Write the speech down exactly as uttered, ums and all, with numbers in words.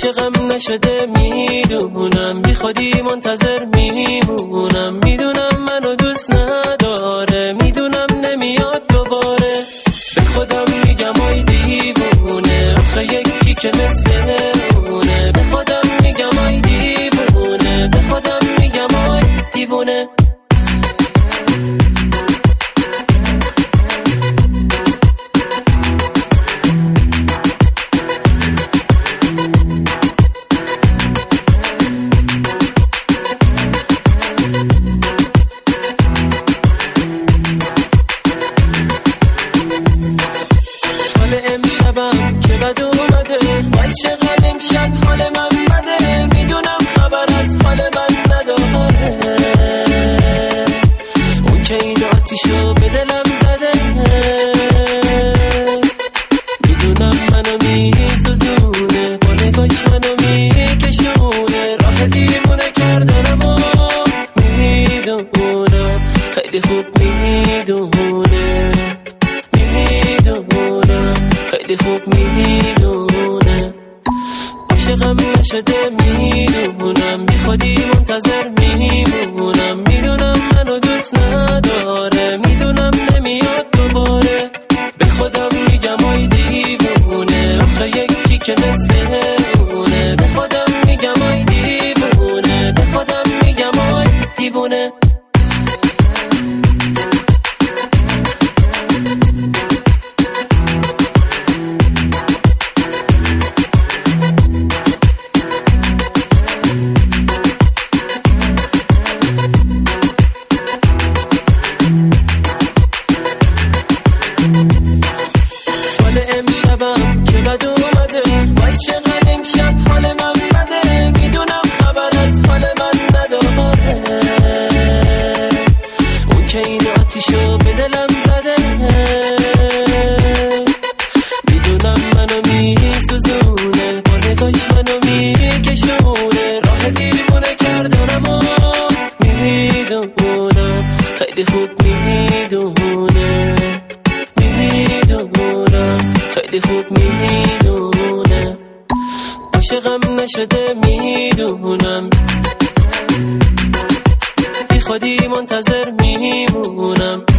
عاشقم نشده میدونم، بی خودی منتظر میمونم، میدونم منو دوست نداره، میدونم نمیاد دوباره. به خودم میگم آی دیوونه، آخه یکی که مثل اونه. به خودم میگم آی دیوونه، به خودم میگم آی دیوونه. امشبم که بد اومده، وای چقدر امشب حال من بده، میدونم خبر از حال من نداره. اون که این آتیشو به دلم زده، میدونم منو میسوزونه، با نگاش منو میکشونه، راه دیوونه کردنمو میدونم، خیلی خوب میدونه، میدونم خیلی خوب میدونه. عاشقم نشده میدونم، بی خودی منتظر میمونم، میدونم منو دوست نداره، میدونم نمیاد دوباره. به خودم میگم آی دیوونه، آخه یکی که مثل اونه. به خودم میگم آی دیوونه، به خودم میگم آی دیوونه. امشبم که بد اومده، وای چقدر امشب حال من بده، میدونم خبر از حال من نداره. اون که این آتیشو به دلم زده، میدونم منو میسوزونه، با نگاش منو میکشونه، راه دیوونه کردنمو میدونم، خیلی خوب میدونه، میدونم خیلی خوب میدونه. عاشقم نشده میدونم، بی خودی منتظر میمونم،